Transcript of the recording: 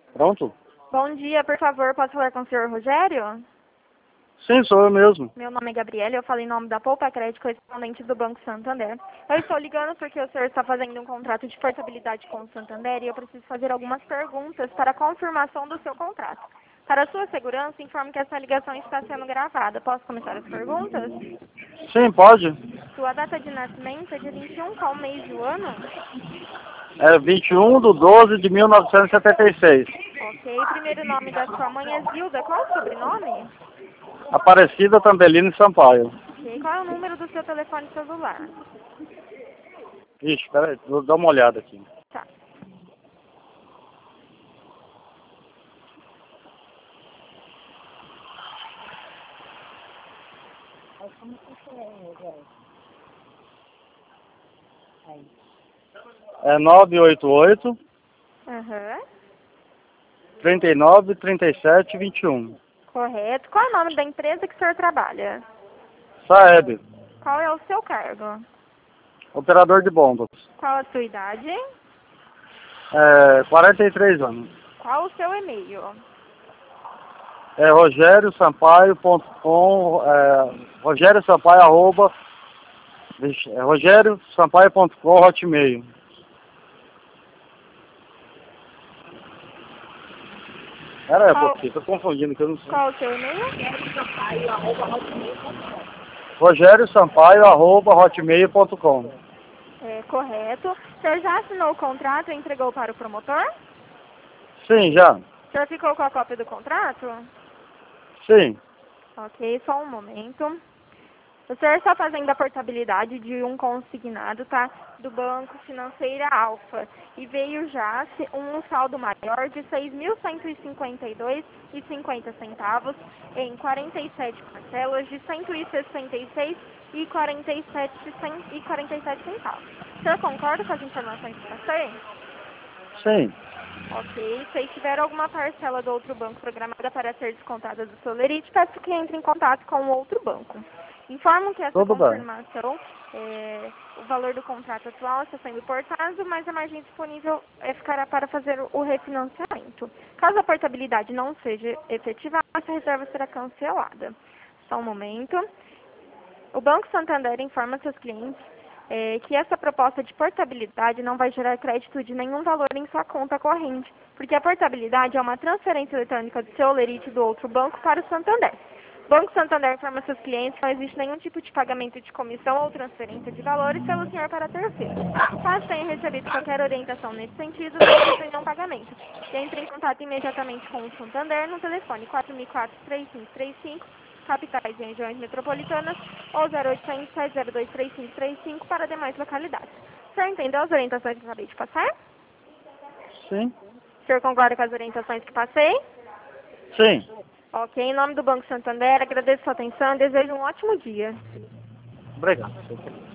Pronto? Bom dia, por favor, posso falar com o senhor Rogério? Sim, sou eu mesmo. Meu nome é Gabriela, eu falo em nome da Poupa Crédito, correspondente do Banco Santander. Eu estou ligando porque o senhor está fazendo um contrato de portabilidade com o Santander e eu preciso fazer algumas perguntas para a confirmação do seu contrato. Para a sua segurança, informe que essa ligação está sendo gravada. Posso começar as perguntas? Sim, pode. Sua data de nascimento é dia 21, qual mês do ano? É 21/12/1976. Ok. Primeiro nome da sua mãe é Zilda. Qual o sobrenome? Aparecida Tambelini Sampaio. Ok. Qual é o número do seu telefone celular? Ixi, peraí, vou dar uma olhada aqui. Tá. É 988 Aham. 39 37 21. Correto. Qual é o nome da empresa que o senhor trabalha? Saeb, Qual é o seu cargo? operador de bombas. Qual a sua idade? 43 anos. Qual o seu e-mail? É rogériosampaio.com, Rogério Sampaio, arroba, rogériosampaio.com, hotmail. Era Qual, porque tô confundindo, que eu não sei. qual o seu e-mail? rogériosampaio, arroba, hotmail.com. É, correto. O senhor já assinou o contrato e entregou para o promotor? Sim, já. O senhor ficou com a cópia do contrato? Sim. Ok, só um momento. O senhor está fazendo a portabilidade de um consignado, tá? Do Banco Financeira Alfa. E veio já um saldo maior de R$ 6.152,50 em 47 parcelas de R$ 166,47 centavos. O senhor concorda com as informações que passei? Sim. Ok. Se tiver alguma parcela do outro banco programada para ser descontada do Solerite, peço que entre em contato com o outro banco. Informo que essa Tudo bem. confirmação, o valor do contrato atual está sendo portado, mas a margem disponível ficará para fazer o refinanciamento. Caso a portabilidade não seja efetivada, essa reserva será cancelada. Só um momento. O Banco Santander informa seus clientes que essa proposta de portabilidade não vai gerar crédito de nenhum valor em sua conta corrente, porque a portabilidade é uma transferência eletrônica do seu Olerite do outro banco para o Santander. O Banco Santander informa seus clientes que não existe nenhum tipo de pagamento de comissão ou transferência de valores pelo senhor para terceiro. Caso tenha recebido qualquer orientação nesse sentido, não existe nenhum pagamento. E entre em contato imediatamente com o Santander no telefone 4004-3535, capitais e regiões metropolitanas, ou 0800 702 3535 para demais localidades. O senhor entendeu as orientações que eu acabei de passar? Sim. O senhor concorda com as orientações que passei? Sim. Ok, em nome do Banco Santander, agradeço a sua atenção e desejo um ótimo dia. Obrigado.